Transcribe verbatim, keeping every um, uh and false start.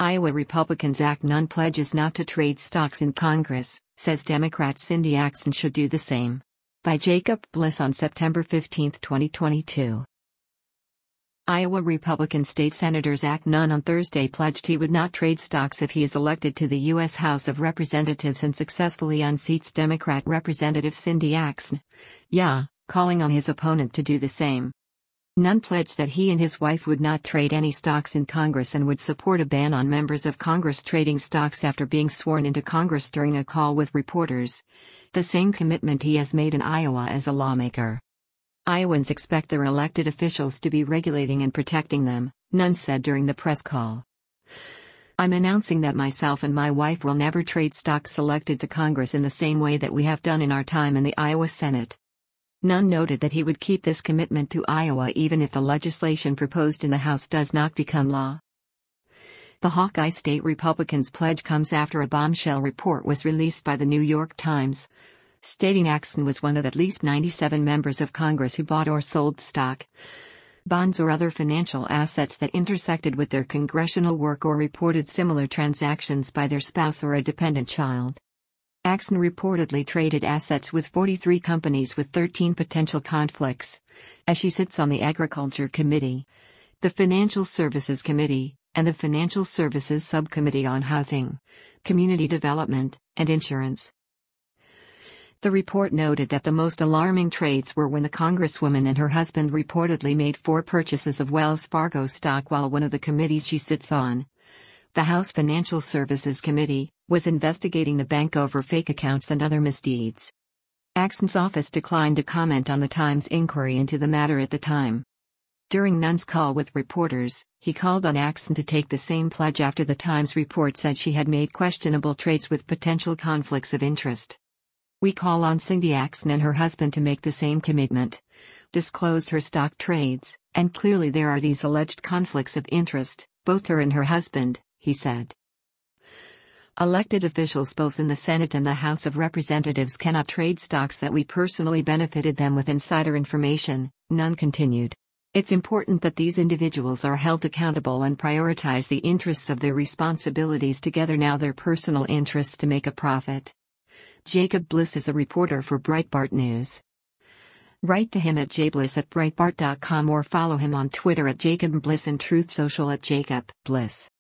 Iowa Republicans Act Nunn pledges not to trade stocks in Congress, says Democrat Cindy Axne should do the same. By Jacob Bliss on September fifteenth, twenty twenty-two. Iowa Republican State Senator Zach Nunn on Thursday pledged he would not trade stocks if he is elected to the U S House of Representatives and successfully unseats Democrat Representative Cindy Axne. Yeah, calling on his opponent to do the same. Nunn pledged that he and his wife would not trade any stocks in Congress and would support a ban on members of Congress trading stocks after being sworn into Congress during a call with reporters. The same commitment he has made in Iowa as a lawmaker. Iowans expect their elected officials to be regulating and protecting them, Nunn said during the press call. I'm announcing that myself and my wife will never trade stocks elected to Congress in the same way that we have done in our time in the Iowa Senate. Nunn noted that he would keep this commitment to Iowa even if the legislation proposed in the House does not become law. The Hawkeye State Republicans' pledge comes after a bombshell report was released by the New York Times, stating Axne was one of at least ninety-seven members of Congress who bought or sold stock, bonds or other financial assets that intersected with their congressional work or reported similar transactions by their spouse or a dependent child. Axne reportedly traded assets with forty-three companies with thirteen potential conflicts, as she sits on the Agriculture Committee, the Financial Services Committee, and the Financial Services Subcommittee on Housing, Community Development, and Insurance. The report noted that the most alarming trades were when the Congresswoman and her husband reportedly made four purchases of Wells Fargo stock while one of the committees she sits on, the House Financial Services Committee, was investigating the bank over fake accounts and other misdeeds. Axne's office declined to comment on the Times inquiry into the matter at the time. During Nunn's call with reporters, he called on Axne to take the same pledge after the Times report said she had made questionable trades with potential conflicts of interest. We call on Cindy Axne and her husband to make the same commitment, disclose her stock trades, and clearly there are these alleged conflicts of interest, both her and her husband, he said. Elected officials both in the Senate and the House of Representatives cannot trade stocks that we personally benefited them with insider information, Nunn continued. It's important that these individuals are held accountable and prioritize the interests of their responsibilities together now their personal interests to make a profit. Jacob Bliss is a reporter for Breitbart News. Write to him at jbliss at breitbart dot com or follow him on Twitter at Jacob Bliss and Truth Social at Jacob Bliss.